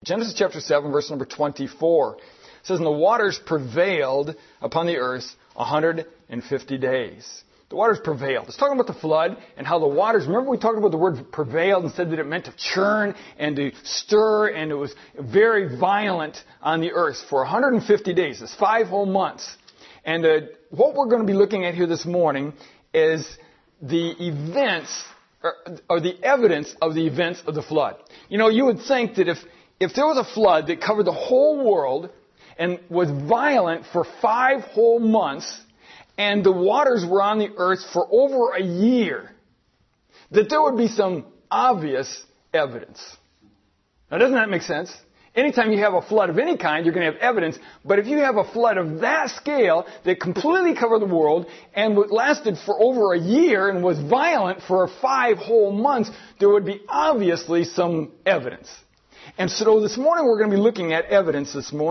Genesis chapter 7, verse number 24. It says, and the waters prevailed upon the earth 150 days. The waters prevailed. It's talking about the flood and how the waters, remember we talked about the word prevailed and said that it meant to churn and to stir, and it was very violent on the earth for 150 days. It's 5 whole months. And what we're going to be looking at here this morning is the events, or the evidence of the events of the flood. You know, you would think that if there was a flood that covered the whole world and was violent for 5 whole months, and the waters were on the earth for over a year, that there would be some obvious evidence. Now, doesn't that make sense? Anytime you have a flood of any kind, you're going to have evidence. But if you have a flood of that scale that completely covered the world and lasted for over a year and was violent for 5 whole months, there would be obviously some evidence. And so this morning we're going to be looking at evidence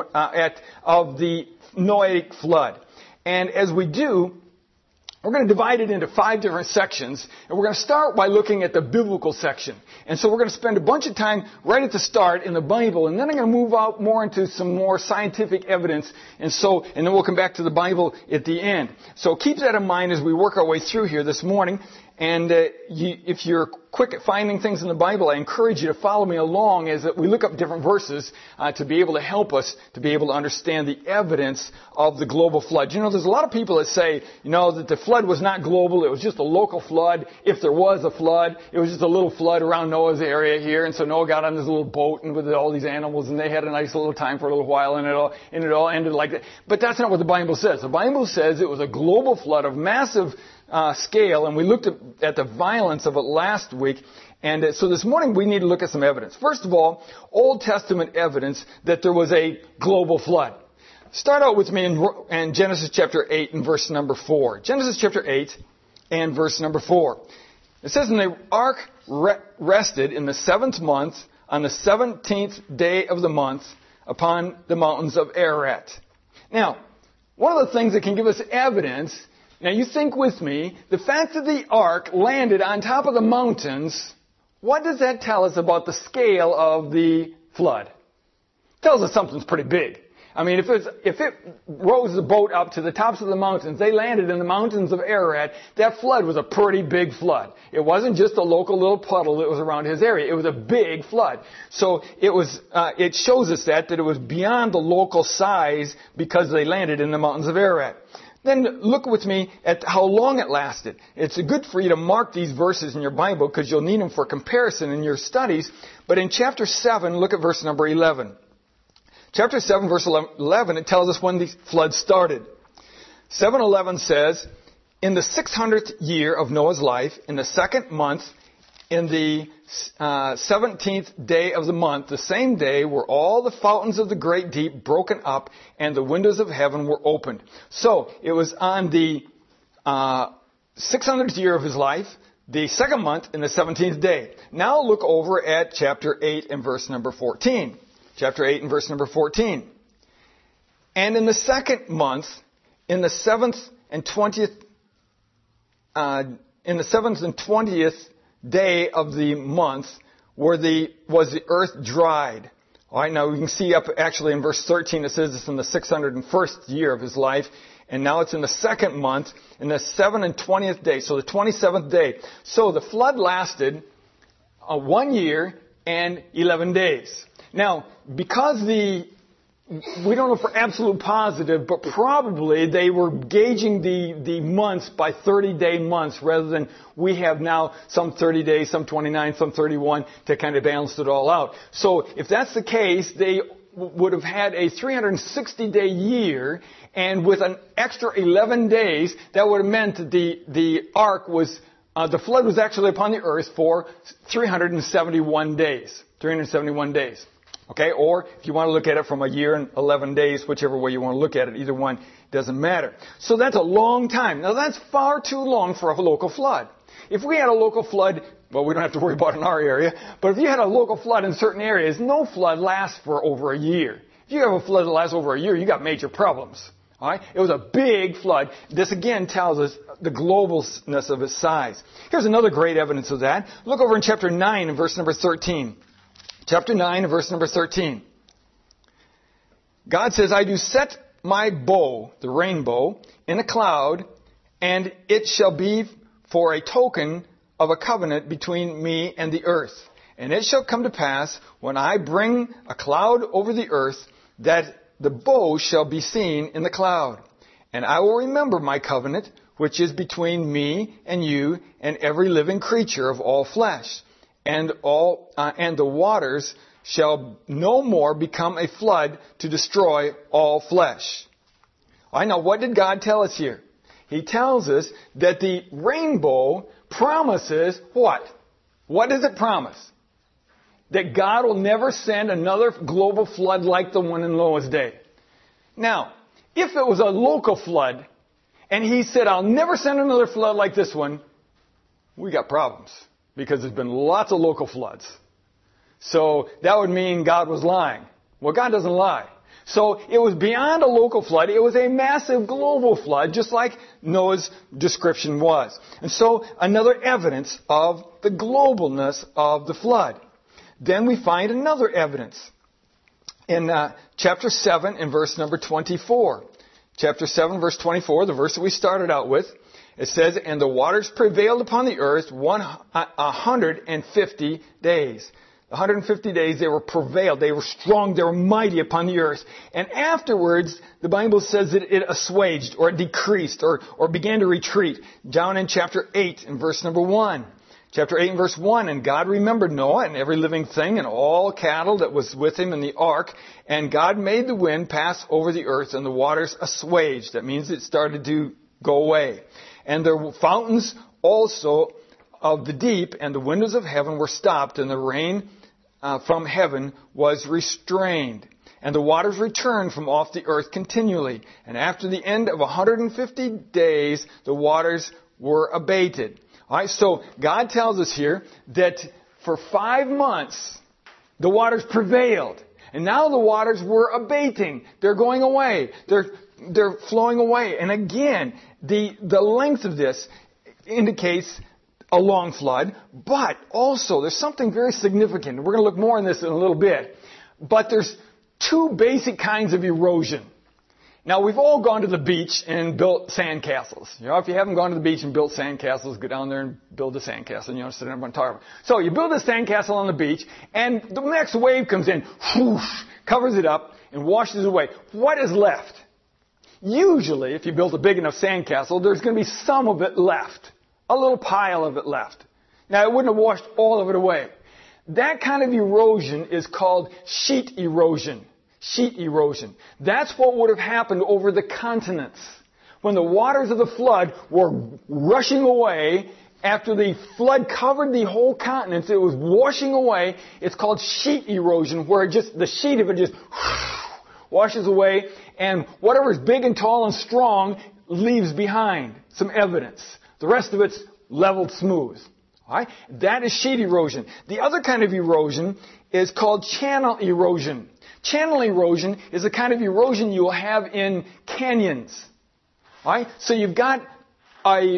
of the Noahic flood. And as we do, we're going to divide it into 5 different sections. And we're going to start by looking at the biblical section. And so we're going to spend a bunch of time right at the start in the Bible. And then I'm going to move out more into some more scientific evidence. And then we'll come back to the Bible at the end. So keep that in mind as we work our way through here this morning. And if you're quick at finding things in the Bible, I encourage you to follow me along as we look up different verses to be able to help us to be able to understand the evidence of the global flood. You know, there's a lot of people that say, you know, that the flood was not global. It was just a local flood. If there was a flood, it was just a little flood around Noah's area here. And so Noah got on this little boat and with all these animals, and they had a nice little time for a little while, and it all ended like that. But that's not what the Bible says. The Bible says it was a global flood of massive scale, and we looked at the violence of it last week. And so this morning we need to look at some evidence. First of all, Old Testament evidence that there was a global flood. Start out with me in Genesis chapter 8 and verse number 4. Genesis chapter 8 and verse number 4. It says, and the ark rested in the 7th month on the 17th day of the month upon the mountains of Ararat. Now, one of the things that can give us evidence, now you think with me, the fact that the ark landed on top of the mountains, what does that tell us about the scale of the flood? It tells us something's pretty big. I mean, if it rose the boat up to the tops of the mountains, they landed in the mountains of Ararat, that flood was a pretty big flood. It wasn't just a local little puddle that was around his area. It was a big flood. So it shows us that it was beyond the local size because they landed in the mountains of Ararat. Then look with me at how long it lasted. It's good for you to mark these verses in your Bible because you'll need them for comparison in your studies. But in chapter 7, look at verse number 11. Chapter 7, verse 11, it tells us when the flood started. 7:11 says, in the 600th year of Noah's life, in the 2nd month, in the 17th day of the month, the same day were all the fountains of the great deep broken up and the windows of heaven were opened. So it was on the 600th year of his life, the 2nd month, in the 17th day. Now look over at chapter 8 and verse number 14. Chapter 8 and verse number 14. And in the 2nd month, in the 7th and 20th day of the month, was the earth dried. All right, now we can see up actually in verse 13 it says it's in the 601st year of his life, and now it's in the 2nd month, in the 7th and 20th day, so the 27th day. So the flood lasted 1 year and 11 days. Now, because we don't know for absolute positive, but probably they were gauging the months by 30-day months rather than we have now some 30 days, some 29, some 31 to kind of balance it all out. So if that's the case, they would have had a 360-day year, and with an extra 11 days, that would have meant that the ark was, the flood was actually upon the earth for 371 days. 371 days. Okay, or if you want to look at it from a year and 11 days, whichever way you want to look at it, either one doesn't matter. So that's a long time. Now that's far too long for a local flood. If we had a local flood, well, we don't have to worry about it in our area, but if you had a local flood in certain areas, no flood lasts for over a year. If you have a flood that lasts over a year, you got major problems. All right? It was a big flood. This again tells us the globalness of its size. Here's another great evidence of that. Look over in chapter 9 and verse number 13. Chapter 9, verse number 13. God says, I do set my bow, the rainbow, in a cloud, and it shall be for a token of a covenant between me and the earth. And it shall come to pass, when I bring a cloud over the earth, that the bow shall be seen in the cloud. And I will remember my covenant, which is between me and you and every living creature of all flesh. And the waters shall no more become a flood to destroy all flesh. I know, what did God tell us here? He tells us that the rainbow promises what? What does it promise? That God will never send another global flood like the one in Noah's day. Now, if it was a local flood, and He said, I'll never send another flood like this one, we got problems. Because there's been lots of local floods. So that would mean God was lying. Well, God doesn't lie. So it was beyond a local flood. It was a massive global flood, just like Noah's description was. And so another evidence of the globalness of the flood. Then we find another evidence in chapter 7 and verse number 24. Chapter 7, verse 24, the verse that we started out with. It says, and the waters prevailed upon the earth 150 days. 150 days they were prevailed. They were strong. They were mighty upon the earth. And afterwards, the Bible says that it assuaged or it decreased or began to retreat. Down in chapter 8 and verse number 1. Chapter 8 and verse 1, and God remembered Noah and every living thing and all cattle that was with him in the ark. And God made the wind pass over the earth and the waters assuaged. That means it started to go away. And there were fountains also of the deep, and the windows of heaven were stopped, and the rain from heaven was restrained. And the waters returned from off the earth continually. And after the end of 150 days, the waters were abated. All right, so God tells us here that for 5 months, the waters prevailed. And now the waters were abating. They're going away. They're flowing away. And again, the length of this indicates a long flood, but also there's something very significant. We're going to look more on this in a little bit. But there's 2 basic kinds of erosion. Now, we've all gone to the beach and built sandcastles. You know, if you haven't gone to the beach and built sandcastles, go down there and build a sandcastle. You understand what I'm talking about. So you build a sandcastle on the beach, and the next wave comes in, whoosh, covers it up, and washes it away. What is left? Usually, if you build a big enough sandcastle, there's going to be some of it left. A little pile of it left. Now, it wouldn't have washed all of it away. That kind of erosion is called sheet erosion. Sheet erosion. That's what would have happened over the continents. When the waters of the flood were rushing away, after the flood covered the whole continent, it was washing away. It's called sheet erosion, where the sheet of it just washes away, and whatever is big and tall and strong leaves behind some evidence. The rest of it's leveled smooth. All right? That is sheet erosion. The other kind of erosion is called channel erosion. Channel erosion is the kind of erosion you will have in canyons. All right? So you've got a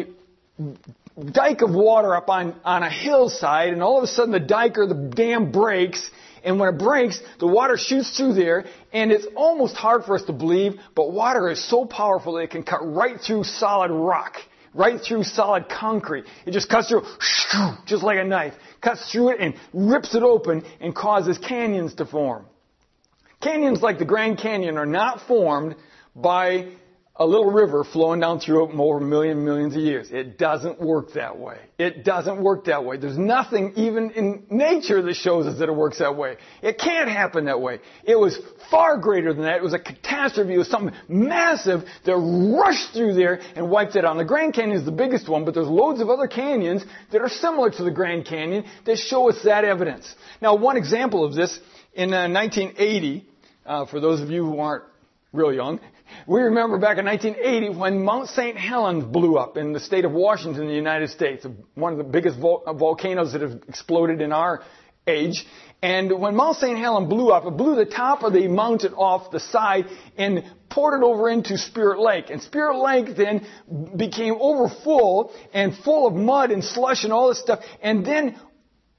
dike of water up on a hillside, and all of a sudden the dike or the dam breaks, and when it breaks, the water shoots through there, and it's almost hard for us to believe, but water is so powerful that it can cut right through solid rock, right through solid concrete. It just cuts through, just like a knife, cuts through it and rips it open and causes canyons to form. Canyons like the Grand Canyon are not formed by a little river flowing down through it over millions of years. It doesn't work that way. It doesn't work that way. There's nothing even in nature that shows us that it works that way. It can't happen that way. It was far greater than that. It was a catastrophe. It was something massive that rushed through there and wiped it out. The Grand Canyon is the biggest one, but there's loads of other canyons that are similar to the Grand Canyon that show us that evidence. Now, one example of this, in 1980, for those of you who aren't real young, we remember back in 1980 when Mount St. Helens blew up in the state of Washington in the United States, one of the biggest volcanoes that have exploded in our age. And when Mount St. Helens blew up, it blew the top of the mountain off the side and poured it over into Spirit Lake. And Spirit Lake then became overfull and full of mud and slush and all this stuff. And then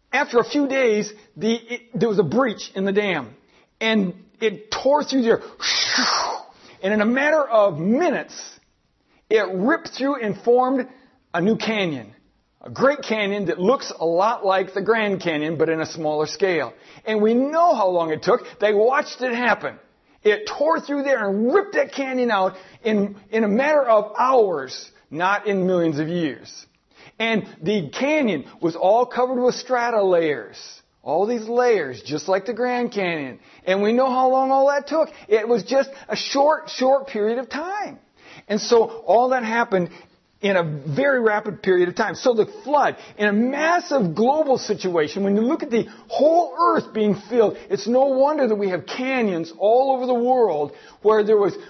after a few days, there was a breach in the dam. And it tore through there. And in a matter of minutes, it ripped through and formed a new canyon. A great canyon that looks a lot like the Grand Canyon, but in a smaller scale. And we know how long it took. They watched it happen. It tore through there and ripped that canyon out in a matter of hours, not in millions of years. And the canyon was all covered with strata layers. All these layers, just like the Grand Canyon. And we know how long all that took. It was just a short period of time. And so all that happened in a very rapid period of time. So the flood, in a massive global situation, when you look at the whole earth being filled, it's no wonder that we have canyons all over the world where there was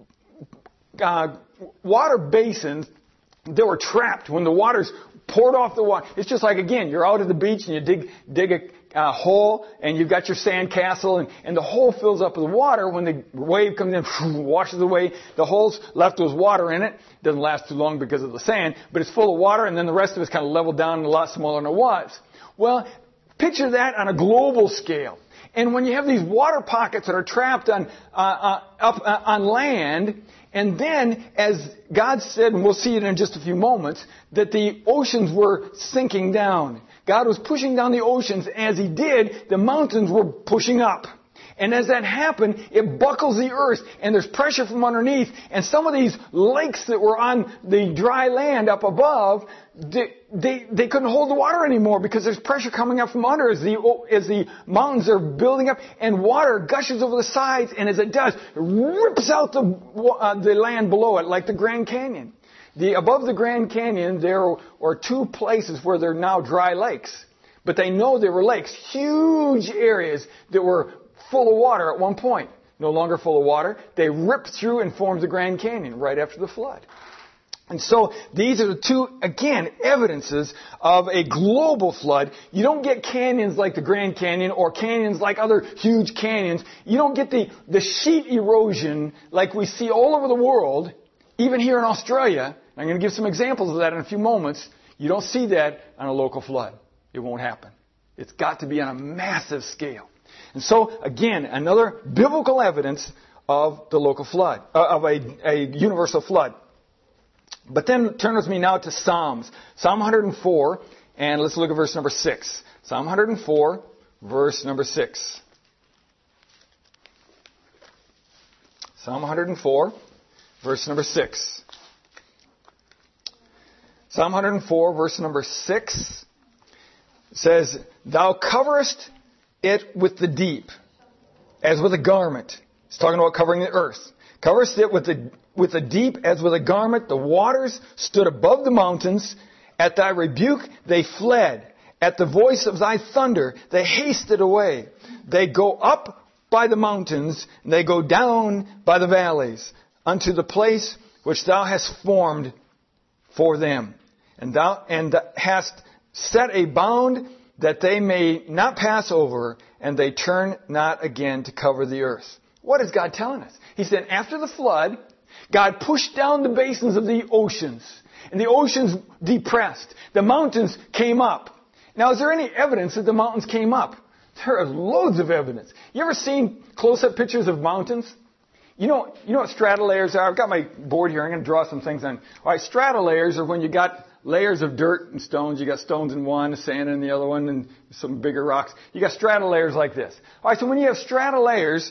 water basins that were trapped when the waters poured off the water. It's just like, again, you're out at the beach and you dig a hole and you've got your sand castle and the hole fills up with water. When the wave comes in, washes away, the hole's left with water in it. Doesn't last too long because of the sand, but it's full of water, and then the rest of it's kind of leveled down and a lot smaller than it was. Well, picture that on a global scale. And when you have these water pockets that are trapped up on land, and then, as God said, and we'll see it in just a few moments, that the oceans were sinking down. God was pushing down the oceans. As He did, the mountains were pushing up. And as that happened, it buckles the earth, and there's pressure from underneath. And some of these lakes that were on the dry land up above, they couldn't hold the water anymore because there's pressure coming up from under as the mountains are building up, and water gushes over the sides, and as it does, it rips out the land below it like the Grand Canyon. Above the Grand Canyon, there are two places where there are now dry lakes. But they know they were lakes, huge areas that were full of water at one point. No longer full of water. They ripped through and formed the Grand Canyon right after the flood. And so these are the two, again, evidences of a global flood. You don't get canyons like the Grand Canyon or canyons like other huge canyons. You don't get the sheet erosion like we see all over the world, even here in Australia. I'm going to give some examples of that in a few moments. You don't see that on a local flood. It won't happen. It's got to be on a massive scale. And so, again, another biblical evidence of the local flood, of a universal flood. But then turn with me now to Psalms. Psalm 104, and let's look at verse number 6. Psalm 104, verse number 6. Psalm 104, verse number 6. Psalm 104, verse number 6 says, "Thou coverest it with the deep, as with a garment." It's talking about covering the earth. "Coverest it with the deep as with a garment. The waters stood above the mountains. At thy rebuke they fled. At the voice of thy thunder they hasted away. They go up by the mountains, and they go down by the valleys, unto the place which thou hast formed for them. And thou hast set a bound that they may not pass over, and they turn not again to cover the earth." What is God telling us? He said after the flood, God pushed down the basins of the oceans, and the oceans depressed. The mountains came up. Now, is there any evidence that the mountains came up? There is loads of evidence. You ever seen close-up pictures of mountains? You know what strata layers are? I've got my board here. I'm going to draw some things on. All right, strata layers are when you got layers of dirt and stones. You got stones in one, sand in the other one, and some bigger rocks. You got strata layers like this. All right, so when you have strata layers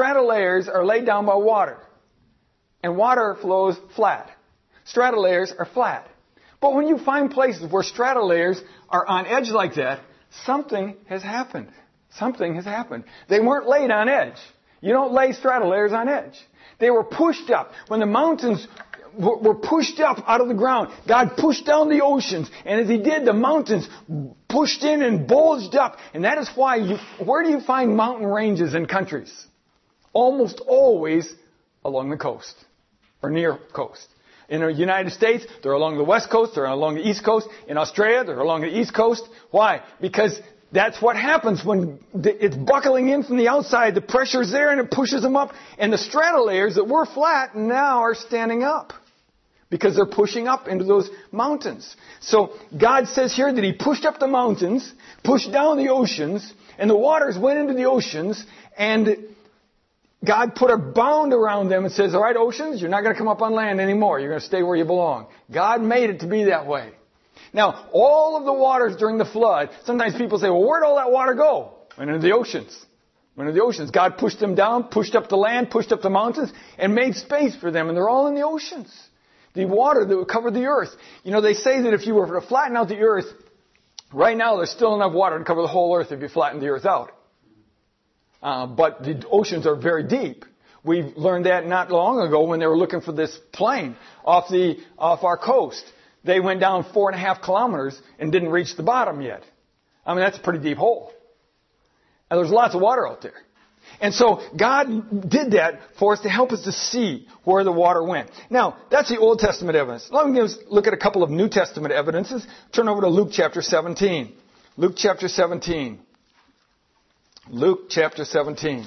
are laid down by water. And water flows flat. Strata layers are flat. But when you find places where strata layers are on edge like that, something has happened. Something has happened. They weren't laid on edge. You don't lay strata layers on edge. They were pushed up. When the mountains were pushed up out of the ground, God pushed down the oceans. And as He did, the mountains pushed in and bulged up. And that is why where do you find mountain ranges in countries? Almost always along the coast or near coast. In the United States, they're along the west coast, they're along the east coast. In Australia, they're along the east coast. Why? Because that's what happens when it's buckling in from the outside. The pressure's there and it pushes them up. And the strata layers that were flat now are standing up. because they're pushing up into those mountains. So God says here that He pushed up the mountains, pushed down the oceans, and the waters went into the oceans, and God put a bound around them and says, all right, oceans, you're not going to come up on land anymore. You're going to stay where you belong. God made it to be that way. Now, all of the waters during the flood, sometimes people say, well, where'd all that water go? Went into the oceans. Went into the oceans. God pushed them down, pushed up the land, pushed up the mountains, and made space for them, and they're all in the oceans. The water that would cover the earth. You know, they say that if you were to flatten out the earth, right now there's still enough water to cover the whole earth if you flatten the earth out. But the oceans are very deep. We learned that not long ago when they were looking for this plane off our coast. They went down 4.5 kilometers and didn't reach the bottom yet. I mean, that's a pretty deep hole. And there's lots of water out there. And so God did that for us to help us to see where the water went. Now, that's the Old Testament evidence. Let me look at a couple of New Testament evidences. Turn over to Luke chapter 17. Luke chapter 17. Luke chapter 17.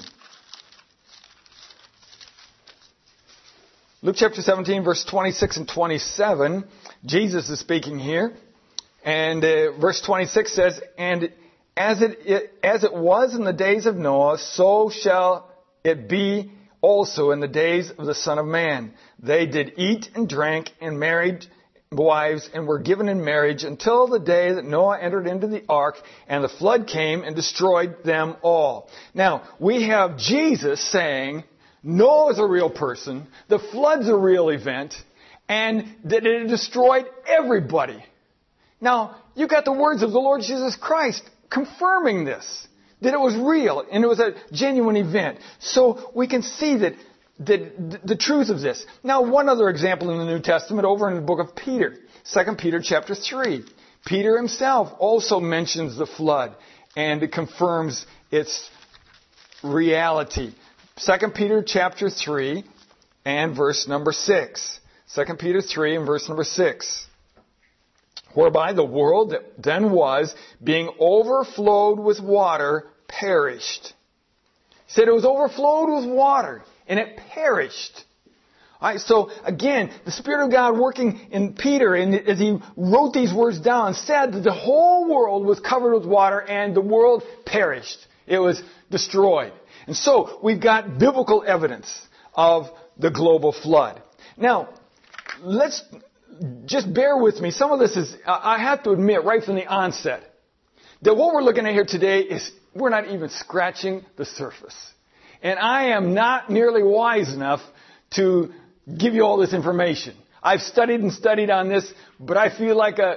Luke chapter 17, verse 26 and 27. Jesus is speaking here. And verse 26 says, and as it was in the days of Noah, so shall it be also in the days of the Son of Man. They did eat and drank and married wives and were given in marriage until the day that Noah entered into the ark and the flood came and destroyed them all. Now, we have Jesus saying Noah is a real person, the flood's a real event, and that it destroyed everybody. Now, you got the words of the Lord Jesus Christ confirming this, that it was real and it was a genuine event. So we can see that the truth of this. Now, one other example in the New Testament over in the book of Peter, 2 Peter chapter 3. Peter himself also mentions the flood and it confirms its reality. 2 Peter chapter 3 and verse number 6. 2 Peter 3 and verse number 6. Whereby the world that then was, being overflowed with water, perished. He said it was overflowed with water, and it perished. All right, so again, the Spirit of God working in Peter, and as he wrote these words down, said that the whole world was covered with water, and the world perished. It was destroyed. And so we've got biblical evidence of the global flood. Now, let's just bear with me. Some of this is, I have to admit, right from the onset, that what we're looking at here today is we're not even scratching the surface. And I am not nearly wise enough to give you all this information. I've studied and studied on this, but I feel like a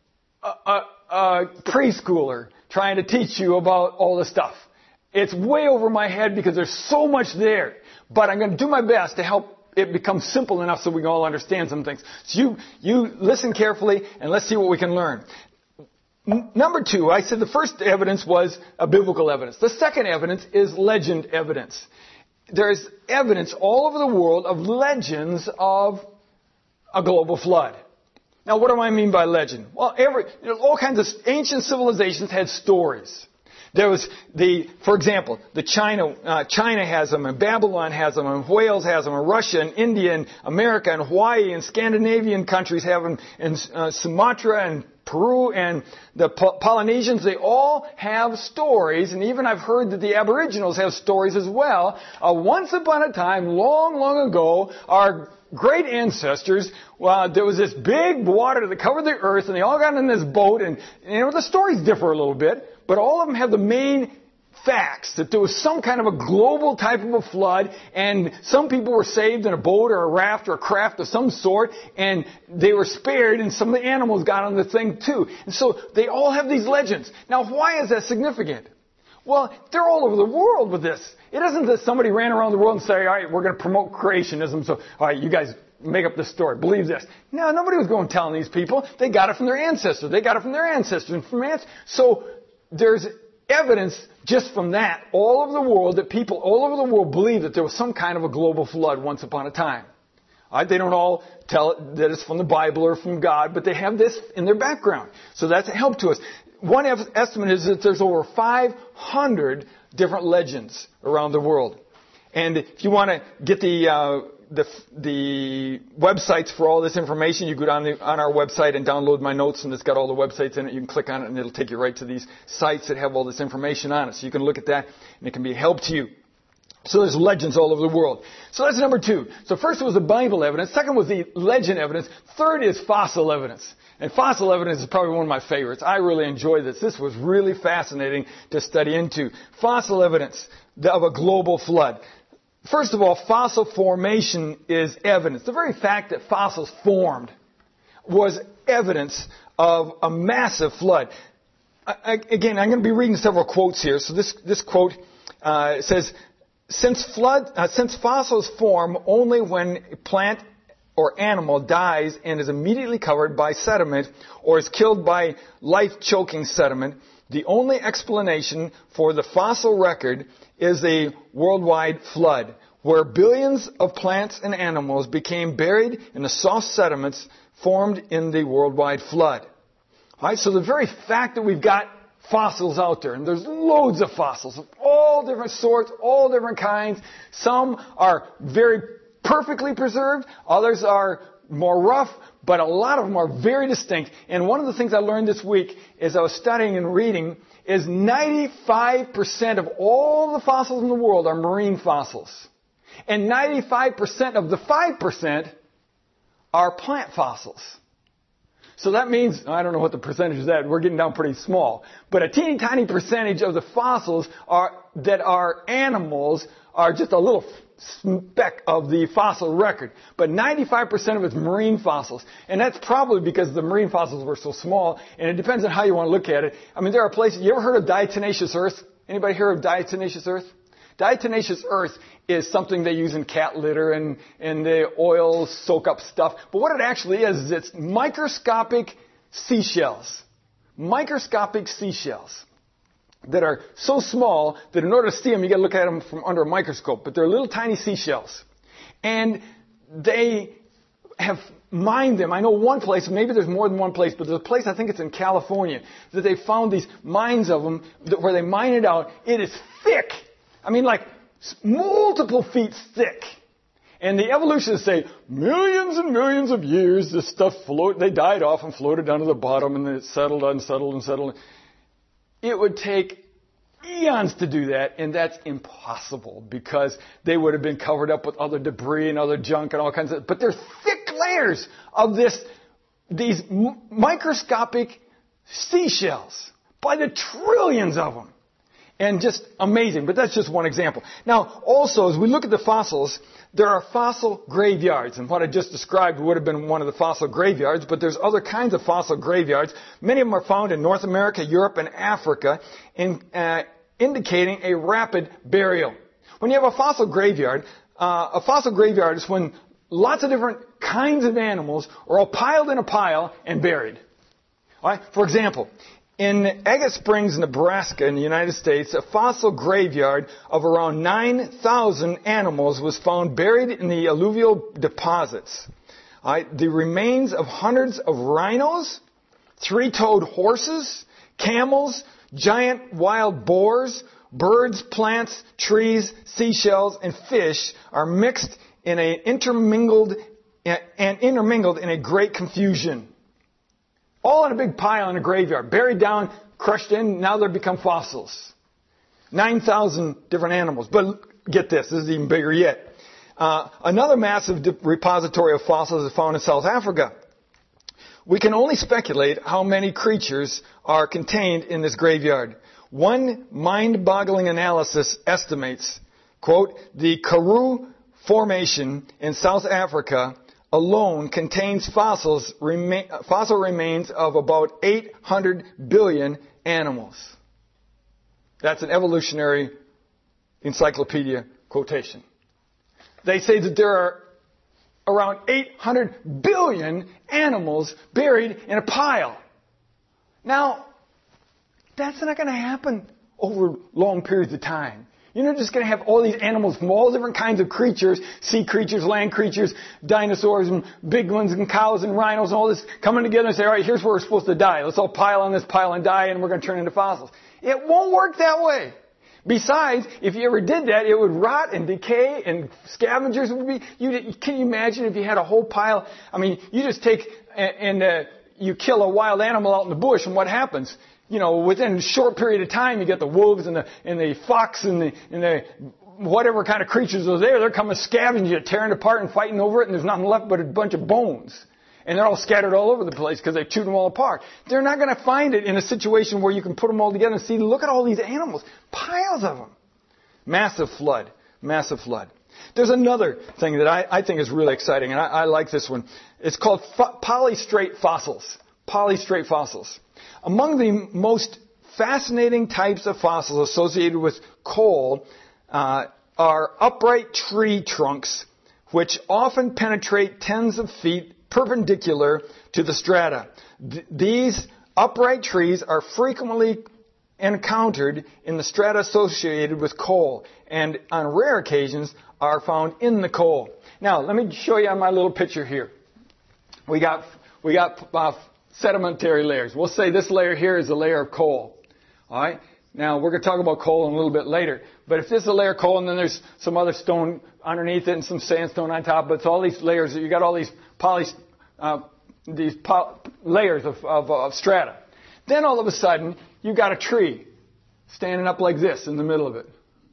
preschooler trying to teach you about all this stuff. It's way over my head because there's so much there. But I'm going to do my best to help it becomes simple enough so we can all understand some things. So you listen carefully and let's see what we can learn. Number 2, I said the first evidence was a biblical evidence. The second evidence is legend evidence. There's evidence all over the world of legends of a global flood. Now, what do I mean by legend? Well, all kinds of ancient civilizations had stories. There was for example, China has them, and Babylon has them, and Wales has them, and Russia, and India, and America, and Hawaii, and Scandinavian countries have them, and Sumatra, and Peru, and the Polynesians. They all have stories, and even I've heard that the Aboriginals have stories as well. Once upon a time, long, long ago, our great ancestors, there was this big water that covered the earth, and they all got in this boat, and the stories differ a little bit. But all of them have the main facts, that there was some kind of a global type of a flood, and some people were saved in a boat or a raft or a craft of some sort, and they were spared, and some of the animals got on the thing too. And so they all have these legends. Now, why is that significant? Well, they're all over the world with this. It isn't that somebody ran around the world and say, all right, we're going to promote creationism, so all right, you guys make up this story. Believe this. No, nobody was going telling these people. They got it from their ancestors. They got it from their ancestors. And from so there's evidence just from that all over the world that people all over the world believe that there was some kind of a global flood once upon a time. They don't all tell it that it's from the Bible or from God, but they have this in their background. So that's a help to us. One estimate is that there's over 500 different legends around the world. And if you want to get the the websites for all this information. You go down on our website and download my notes, and it's got all the websites in it. You can click on it, and it'll take you right to these sites that have all this information on it. So you can look at that, and it can be a help to you. So there's legends all over the world. So that's number 2. So first was the Bible evidence. Second was the legend evidence. Third is fossil evidence. And fossil evidence is probably one of my favorites. I really enjoy this. This was really fascinating to study into. Fossil evidence of a global flood. First of all, fossil formation is evidence. The very fact that fossils formed was evidence of a massive flood. Again, I'm going to be reading several quotes here. So this quote says, Since fossils form only when a plant or animal dies and is immediately covered by sediment or is killed by life-choking sediment, the only explanation for the fossil record is a worldwide flood, where billions of plants and animals became buried in the soft sediments formed in the worldwide flood. All right, so the very fact that we've got fossils out there, and there's loads of fossils of all different sorts, all different kinds. Some are very perfectly preserved, others are more rough, but a lot of them are very distinct. And one of the things I learned this week as I was studying and reading is 95% of all the fossils in the world are marine fossils. And 95% of the 5% are plant fossils. So that means, I don't know what the percentage is at, we're getting down pretty small, but a teeny tiny percentage of the fossils that are animals are just a little speck of the fossil record. But 95% of it's marine fossils. And that's probably because the marine fossils were so small, and it depends on how you want to look at it. I mean, there are places, you ever heard of diatomaceous earth? Anybody hear of diatomaceous earth? Diatomaceous earth is something they use in cat litter and the oil soak up stuff. But what it actually is it's microscopic seashells. Microscopic seashells that are so small that in order to see them, you got to look at them from under a microscope. But they're little tiny seashells. And they have mined them. I know one place, maybe there's more than one place, but there's a place, I think it's in California, that they found these mines of them where they mine it out. It is thick. I mean, like multiple feet thick. And the evolutionists say millions and millions of years this stuff they died off and floated down to the bottom and then it settled and settled and settled. It would take eons to do that, and that's impossible because they would have been covered up with other debris and other junk and all kinds of, but they're thick layers of these microscopic seashells by the trillions of them. And just amazing. But that's just one example. Now, also, as we look at the fossils, there are fossil graveyards. And what I just described would have been one of the fossil graveyards, but there's other kinds of fossil graveyards. Many of them are found in North America, Europe, and Africa, indicating a rapid burial. When you have a fossil graveyard is when lots of different kinds of animals are all piled in a pile and buried. All right? For example, in Agate Springs, Nebraska, in the United States, a fossil graveyard of around 9,000 animals was found buried in the alluvial deposits. The remains of hundreds of rhinos, three-toed horses, camels, giant wild boars, birds, plants, trees, seashells, and fish are mixed in intermingled in a great confusion. All in a big pile in a graveyard, buried down, crushed in, now they've become fossils. 9,000 different animals. But get this is even bigger yet. Another massive repository of fossils is found in South Africa. We can only speculate how many creatures are contained in this graveyard. One mind-boggling analysis estimates, quote, the Karoo Formation in South Africa alone contains fossil remains of about 800 billion animals. That's an evolutionary encyclopedia quotation. They say that there are around 800 billion animals buried in a pile. Now, that's not going to happen over long periods of time. You're not just going to have all these animals from all different kinds of creatures, sea creatures, land creatures, dinosaurs, and big ones, and cows, and rhinos, and all this coming together and say, all right, here's where we're supposed to die. Let's all pile on this pile and die, and we're going to turn into fossils. It won't work that way. Besides, if you ever did that, it would rot and decay, and scavengers would be. Can you imagine if you had a whole pile? I mean, you just take and you kill a wild animal out in the bush, and what happens? You know, within a short period of time, you get the wolves and the fox and the whatever kind of creatures are there. They're coming scavenging it, tearing it apart and fighting over it, and there's nothing left but a bunch of bones. And they're all scattered all over the place because they chewed them all apart. They're not going to find it in a situation where you can put them all together and see, look at all these animals. Piles of them. Massive flood. Massive flood. There's another thing that I think is really exciting, and I like this one. It's called polystrate fossils. Polystrate fossils. Among the most fascinating types of fossils associated with coal are upright tree trunks, which often penetrate tens of feet perpendicular to the strata. These upright trees are frequently encountered in the strata associated with coal, and on rare occasions are found in the coal. Now, let me show you on my little picture here. We got sedimentary layers. We'll say this layer here is a layer of coal. All right. Now, we're going to talk about coal in a little bit later. But if this is a layer of coal and then there's some other stone underneath it and some sandstone on top, but it's all these layers. You got all these layers of strata. Then all of a sudden, you've got a tree standing up like this in the middle of it.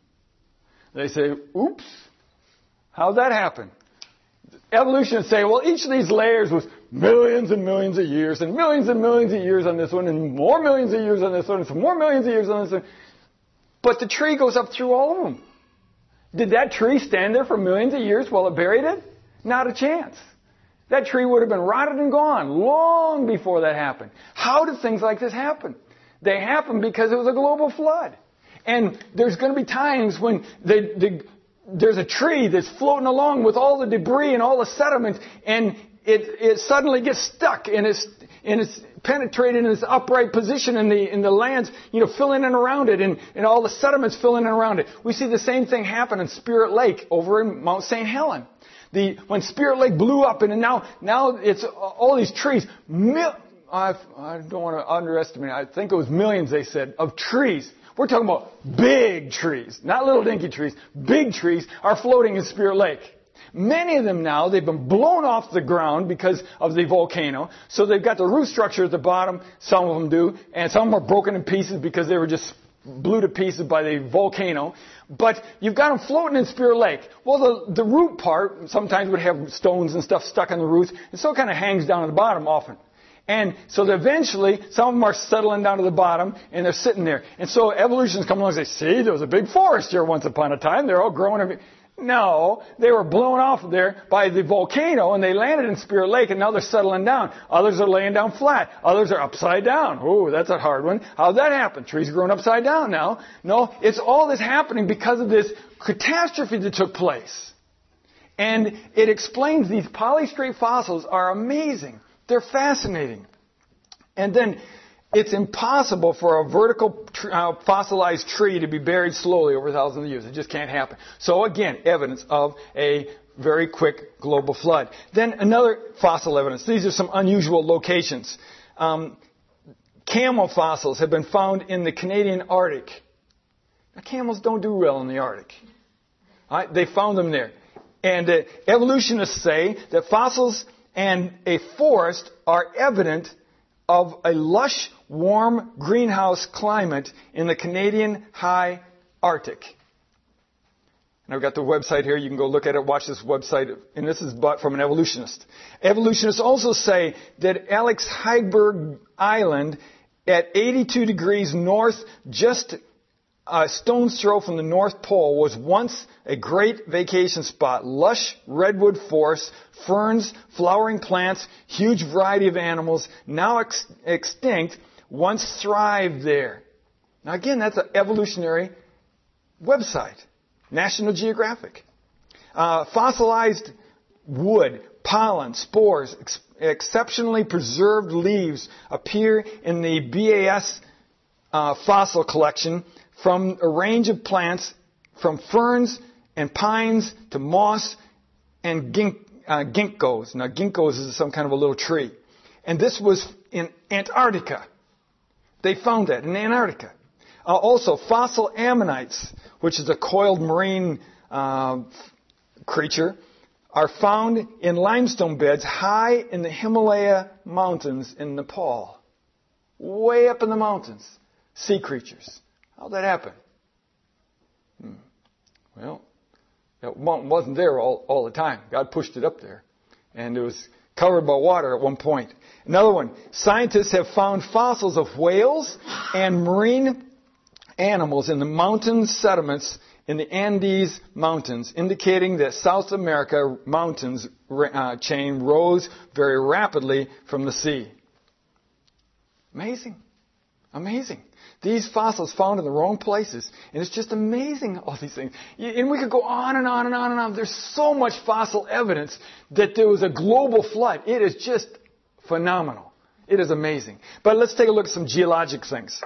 They say, oops, how'd that happen? Evolutionists say, well, each of these layers was millions and millions of years and millions of years on this one and more millions of years on this one and some more millions of years on this one. But the tree goes up through all of them. Did that tree stand there for millions of years while it buried it? Not a chance. That tree would have been rotted and gone long before that happened. How did things like this happen? They happen because it was a global flood. And there's going to be times when there's a tree that's floating along with all the debris and all the sediments, and it suddenly gets stuck, and it's penetrated in this upright position in the lands, filling in around it, and all the sediments filling in around it. We see the same thing happen in Spirit Lake over in Mount St. Helen. When Spirit Lake blew up, and now it's all these trees. I don't want to underestimate. I think it was millions, they said, of trees. We're talking about big trees, not little dinky trees. Big trees are floating in Spirit Lake. Many of them now, they've been blown off the ground because of the volcano. So they've got the root structure at the bottom. Some of them do. And some are broken in pieces because they were just blew to pieces by the volcano. But you've got them floating in Spirit Lake. Well, the root part sometimes would have stones and stuff stuck in the roots. And so it kind of hangs down at the bottom often. And so eventually, some of them are settling down to the bottom, and they're sitting there. And so evolutionists come along and say, see, there was a big forest here once upon a time. They're all growing. No, they were blown off there by the volcano, and they landed in Spirit Lake, and now they're settling down. Others are laying down flat. Others are upside down. Oh, that's a hard one. How'd that happen? Trees growing upside down now. No, it's all this happening because of this catastrophe that took place. And it explains these polystrate fossils are amazing. They're fascinating. And then it's impossible for a vertical fossilized tree to be buried slowly over thousands of years. It just can't happen. So again, evidence of a very quick global flood. Then another fossil evidence. These are some unusual locations. Camel fossils have been found in the Canadian Arctic. Now, camels don't do well in the Arctic. All right, they found them there. And evolutionists say that fossils and a forest are evident of a lush, warm greenhouse climate in the Canadian high Arctic. And I've got the website here. You can go look at it, watch this website. And this is from an evolutionist. Evolutionists also say that Alex Hagberg Island at 82 degrees north, just a stone's throw from the North Pole, was once a great vacation spot. Lush redwood forests, ferns, flowering plants, huge variety of animals, now extinct, once thrived there. Now again, that's an evolutionary website. National Geographic. Fossilized wood, pollen, spores, exceptionally preserved leaves appear in the BAS fossil collection from a range of plants, from ferns and pines to moss and ginkgos. Now, ginkgos is some kind of a little tree. And this was in Antarctica. They found that in Antarctica. Also, fossil ammonites, which is a coiled marine creature, are found in limestone beds high in the Himalaya mountains in Nepal. Way up in the mountains. Sea creatures. How'd that happen? Well, that mountain wasn't there all the time. God pushed it up there. And it was covered by water at one point. Another one. Scientists have found fossils of whales and marine animals in the mountain sediments in the Andes Mountains, indicating that South America mountains chain rose very rapidly from the sea. Amazing. Amazing. These fossils found in the wrong places. And it's just amazing, all these things. And we could go on and on and on and on. There's so much fossil evidence that there was a global flood. It is just phenomenal. It is amazing. But let's take a look at some geologic things.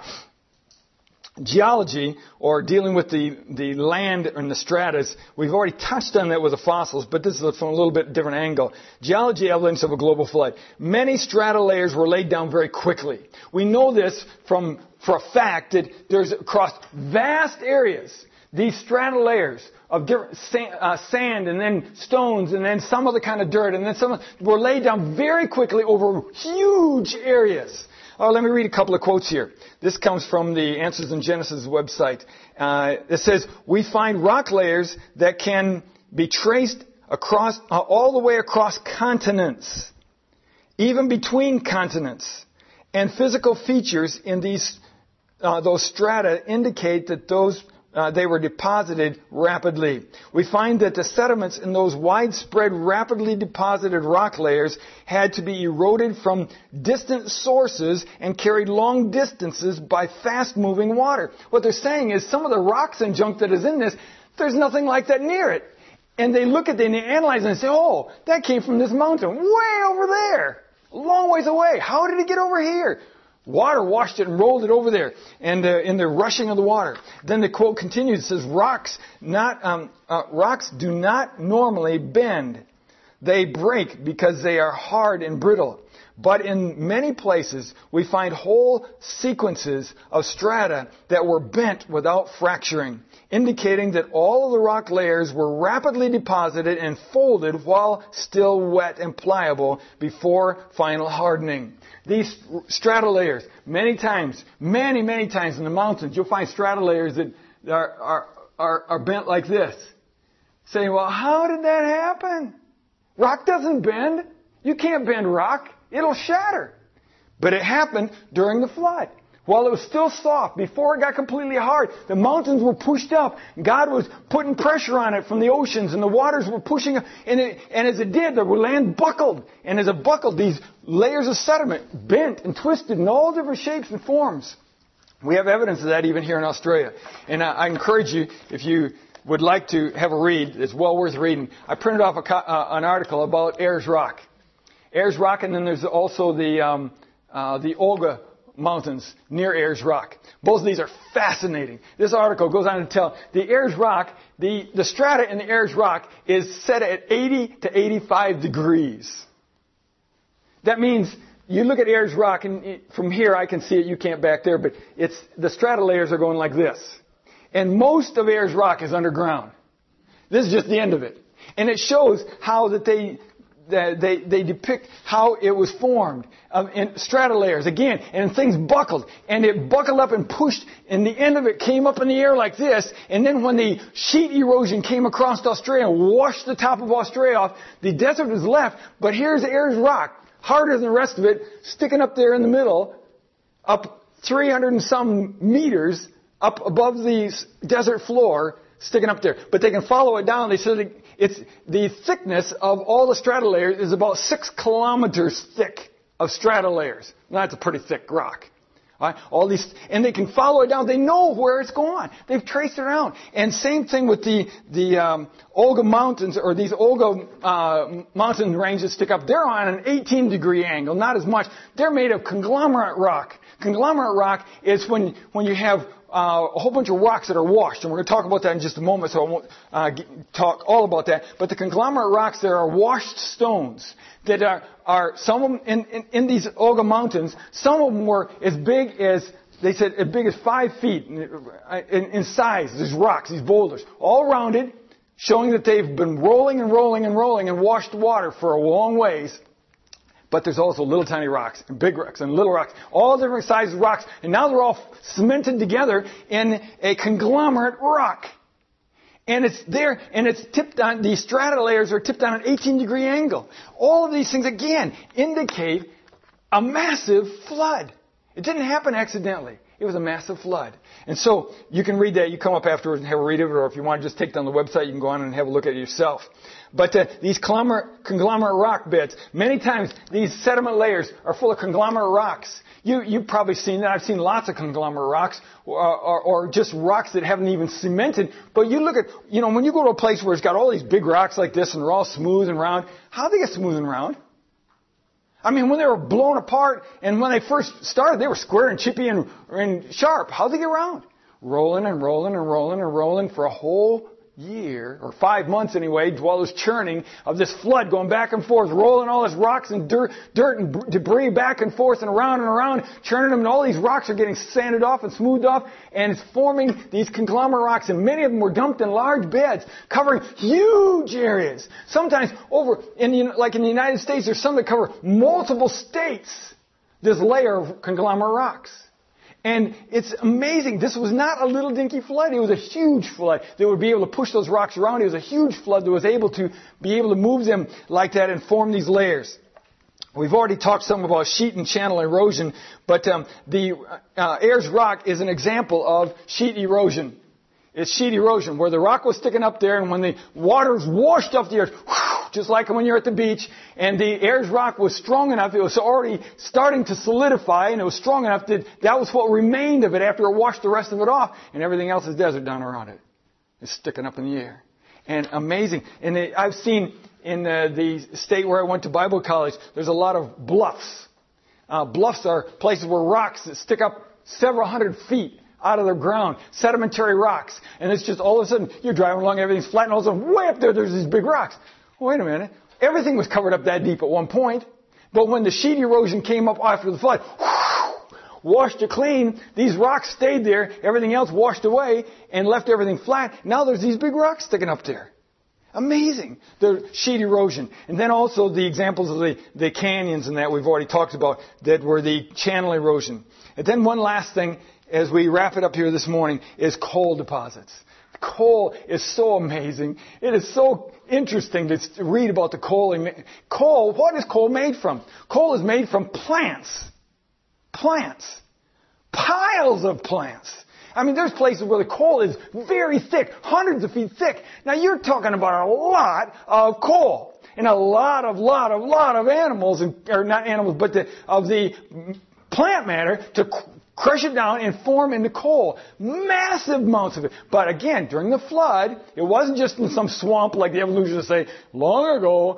Geology, or dealing with the land and the stratas, we've already touched on that with the fossils, but this is from a little bit different angle. Geology, evidence of a global flood. Many strata layers were laid down very quickly. We know this for a fact that there's across vast areas, these strata layers of different sand and then stones and then some other kind of dirt and then some were laid down very quickly over huge areas. Let me read a couple of quotes here. This comes from the Answers in Genesis website. It says, we find rock layers that can be traced across, all the way across continents, even between continents. And physical features in those strata indicate that they were deposited rapidly. We find that the sediments in those widespread, rapidly deposited rock layers had to be eroded from distant sources and carried long distances by fast-moving water. What they're saying is some of the rocks and junk that is in this, there's nothing like that near it. And they look at it and they analyze it and say, oh, that came from this mountain way over there, a long ways away. How did it get over here? Water washed it and rolled it over there, and in the rushing of the water. Then the quote continues. It says, rocks do not normally bend. They break because they are hard and brittle. But in many places, we find whole sequences of strata that were bent without fracturing, indicating that all of the rock layers were rapidly deposited and folded while still wet and pliable before final hardening. These strata layers, many times in the mountains, you'll find strata layers that are bent like this. Saying, well, how did that happen? Rock doesn't bend. You can't bend rock. It'll shatter. But it happened during the flood. While it was still soft, before it got completely hard, the mountains were pushed up. God was putting pressure on it from the oceans, and the waters were pushing up. And as it did, the land buckled. And as it buckled, these layers of sediment bent and twisted in all different shapes and forms. We have evidence of that even here in Australia. And I encourage you, if you would like to have a read, it's well worth reading. I printed off an article about Ayers Rock. Ayers Rock, and then there's also the Olga Mountains near Ayers Rock. Both of these are fascinating. This article goes on to tell the Ayers Rock, the strata in the Ayers Rock is set at 80 to 85 degrees. That means you look at Ayers Rock, and from here I can see it. You can't back there, but the strata layers are going like this, and most of Ayers Rock is underground. This is just the end of it, and it shows how that they depict how it was formed in strata layers again, and things buckled, and it buckled up and pushed, and the end of it came up in the air like this, and then when the sheet erosion came across Australia and washed the top of Australia off, the desert was left, but here's Ayers Rock, harder than the rest of it, sticking up there in the middle, up 300 and some meters up above the desert floor, sticking up there. But they can follow it down. They said it's the thickness of all the strata layers is about 6 kilometers thick of strata layers. Now, that's a pretty thick rock. Right? All these, and they can follow it down. They know where it's gone. They've traced it around. And same thing with the Olga Mountains, or these Olga mountain ranges stick up. They're on an 18-degree angle, not as much. They're made of conglomerate rock. Conglomerate rock is when you have a whole bunch of rocks that are washed, and we're going to talk about that in just a moment, so I won't talk all about that. But the conglomerate rocks, there are washed stones that are some of them in these Olga Mountains. Some of them were as big as they said as big as 5 feet in size, these rocks, these boulders, all around it, showing that they've been rolling and rolling and rolling and washed water for a long ways. But there's also little tiny rocks and big rocks and little rocks, all different sizes of rocks. And now they're all cemented together in a conglomerate rock. And it's there, and it's tipped on, the strata layers are tipped on an 18-degree angle. All of these things, again, indicate a massive flood. It didn't happen accidentally. It was a massive flood. And so you can read that. You come up afterwards and have a read of it, or if you want to just take it on the website, you can go on and have a look at it yourself. But these conglomerate rock beds, many times these sediment layers are full of conglomerate rocks. You've probably seen that. I've seen lots of conglomerate rocks, or just rocks that haven't even cemented. But you look at, when you go to a place where it's got all these big rocks like this and they're all smooth and round, how do they get smooth and round? I mean, when they were blown apart and when they first started, they were square and chippy and sharp. How did they get round? Rolling and rolling and rolling and rolling for a whole year, or 5 months anyway, while there's churning of this flood going back and forth, rolling all this rocks and dirt and debris back and forth and around, churning them, and all these rocks are getting sanded off and smoothed off, and it's forming these conglomerate rocks, and many of them were dumped in large beds, covering huge areas. Sometimes like in the United States, there's some that cover multiple states, this layer of conglomerate rocks. And it's amazing. This was not a little dinky flood. It was a huge flood that would be able to push those rocks around. It was a huge flood that was able to move them like that and form these layers. We've already talked some about sheet and channel erosion, but the Ayers Rock is an example of sheet erosion. It's sheet erosion, where the rock was sticking up there, and when the waters washed off the earth, just like when you're at the beach, and the Ayers Rock was strong enough, it was already starting to solidify, and it was strong enough that was what remained of it after it washed the rest of it off, and everything else is desert down around it. It's sticking up in the air. And amazing. And I've seen in the state where I went to Bible college, there's a lot of bluffs. Bluffs are places where rocks that stick up several hundred feet out of the ground, sedimentary rocks. And it's just all of a sudden, you're driving along, everything's flat, and all of a sudden, way up there's these big rocks. Wait a minute. Everything was covered up that deep at one point. But when the sheet erosion came up after the flood, washed it clean, these rocks stayed there, everything else washed away and left everything flat. Now there's these big rocks sticking up there. Amazing. The sheet erosion. And then also the examples of the canyons and that we've already talked about that were the channel erosion. And then one last thing as we wrap it up here this morning is coal deposits. Coal is so amazing. It is so interesting to read about the coal. Coal, what is coal made from? Coal is made from plants. Plants. Piles of plants. I mean, there's places where the coal is very thick, hundreds of feet thick. Now you're talking about a lot of coal and a lot of animals, or not animals, but of the plant matter to crush it down and form into coal. Massive amounts of it. But again, during the flood, it wasn't just in some swamp like the evolutionists say, long ago,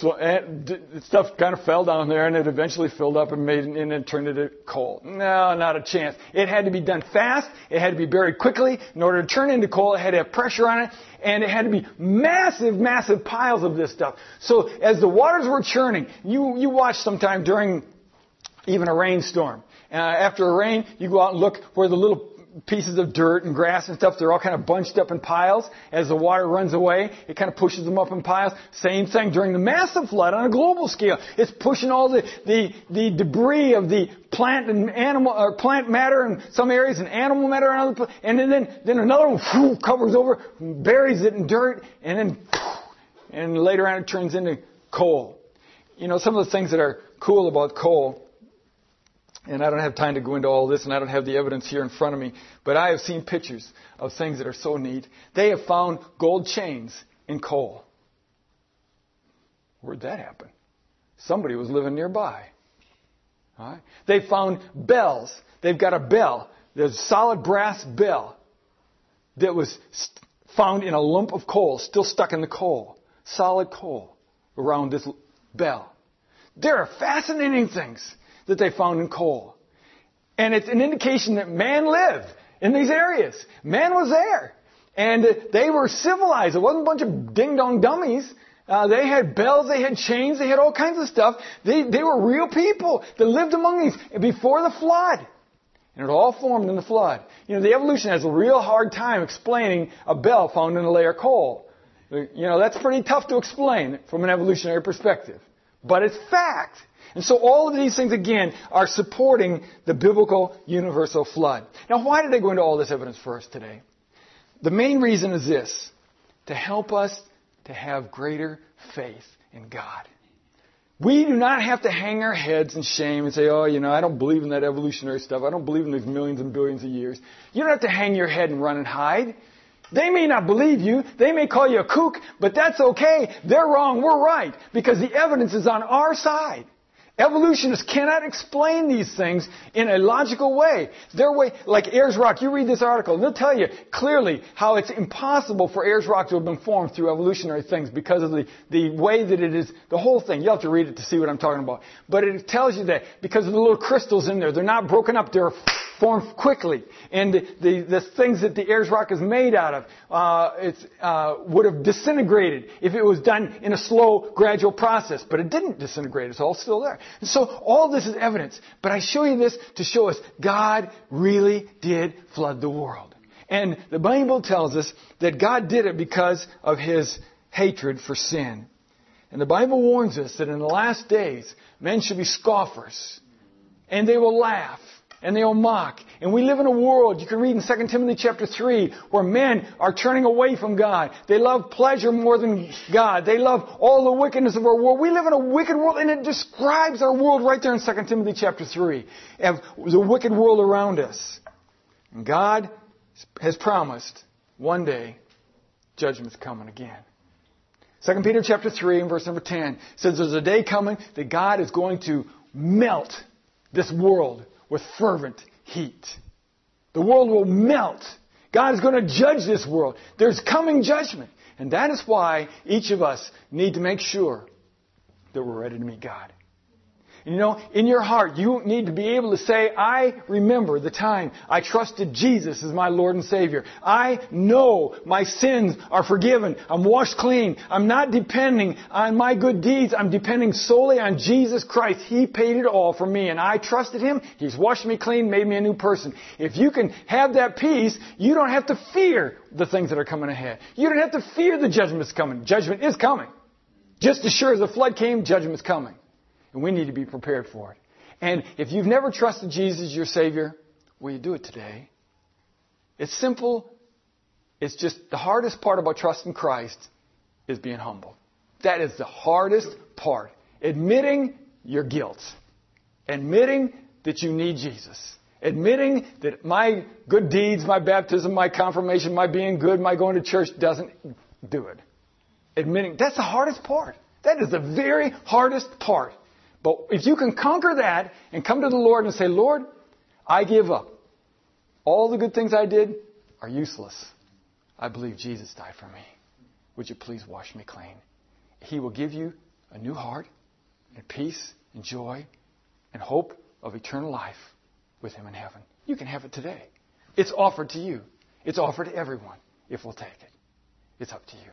stuff kind of fell down there and it eventually filled up and turned into coal. No, not a chance. It had to be done fast. It had to be buried quickly. In order to turn into coal, it had to have pressure on it. And it had to be massive piles of this stuff. So as the waters were churning, you watch sometime during even a rainstorm. After a rain, you go out and look where the little pieces of dirt and grass and stuff, they're all kind of bunched up in piles. As the water runs away, it kind of pushes them up in piles. Same thing during the massive flood on a global scale. It's pushing all the debris of the plant and animal, or plant matter in some areas and animal matter in other, and then another one covers over, buries it in dirt, and later on it turns into coal. Some of the things that are cool about coal, and I don't have time to go into all this, and I don't have the evidence here in front of me, but I have seen pictures of things that are so neat. They have found gold chains in coal. Where'd that happen? Somebody was living nearby. All right? They found bells. They've got a bell. There's a solid brass bell that was found in a lump of coal, still stuck in the coal. Solid coal around this bell. There are fascinating things that they found in coal. And it's an indication that man lived in these areas. Man was there. And they were civilized. It wasn't a bunch of ding-dong dummies. They had bells, they had chains, they had all kinds of stuff. They were real people that lived among these before the flood. And it all formed in the flood. You know, the evolution has a real hard time explaining a bell found in a layer of coal. You know, that's pretty tough to explain from an evolutionary perspective. But it's fact. And so all of these things, again, are supporting the biblical universal flood. Now, why did I go into all this evidence for us today? The main reason is this: to help us to have greater faith in God. We do not have to hang our heads in shame and say, oh, you know, I don't believe in that evolutionary stuff. I don't believe in these millions and billions of years. You don't have to hang your head and run and hide. They may not believe you. They may call you a kook, but that's okay. They're wrong. We're right. Because the evidence is on our side. Evolutionists cannot explain these things in a logical way. Their way, like Ayers Rock, you read this article, and they'll tell you clearly how it's impossible for Ayers Rock to have been formed through evolutionary things because of the way that it is, the whole thing. You'll have to read it to see what I'm talking about. But it tells you that because of the little crystals in there, they're not broken up, they're formed quickly. And the things that the Ayers Rock is made out of, would have disintegrated if it was done in a slow, gradual process. But it didn't disintegrate. It's all still there. And so all this is evidence. But I show you this to show us God really did flood the world. And the Bible tells us that God did it because of His hatred for sin. And the Bible warns us that in the last days, men should be scoffers. And they will laugh. And they'll mock. And we live in a world, you can read in 2 Timothy chapter 3, where men are turning away from God. They love pleasure more than God. They love all the wickedness of our world. We live in a wicked world, and it describes our world right there in 2 Timothy chapter 3, of the wicked world around us. And God has promised one day judgment's coming again. 2 Peter chapter 3 and verse number 10 says there's a day coming that God is going to melt this world with fervent heat. The world will melt. God is going to judge this world. There's coming judgment. And that is why each of us need to make sure that we're ready to meet God. And you know, in your heart, you need to be able to say, I remember the time I trusted Jesus as my Lord and Savior. I know my sins are forgiven. I'm washed clean. I'm not depending on my good deeds. I'm depending solely on Jesus Christ. He paid it all for me, and I trusted Him. He's washed me clean, made me a new person. If you can have that peace, you don't have to fear the things that are coming ahead. You don't have to fear the judgment that's coming. Judgment is coming. Just as sure as the flood came, judgment's coming. And we need to be prepared for it. And if you've never trusted Jesus as your Savior, will you do it today? It's simple. It's just the hardest part about trusting Christ is being humble. That is the hardest part. Admitting your guilt. Admitting that you need Jesus. Admitting that my good deeds, my baptism, my confirmation, my being good, my going to church doesn't do it. Admitting, that's the hardest part. That is the very hardest part. But if you can conquer that and come to the Lord and say, Lord, I give up. All the good things I did are useless. I believe Jesus died for me. Would you please wash me clean? He will give you a new heart and peace and joy and hope of eternal life with Him in heaven. You can have it today. It's offered to you. It's offered to everyone if we'll take it. It's up to you.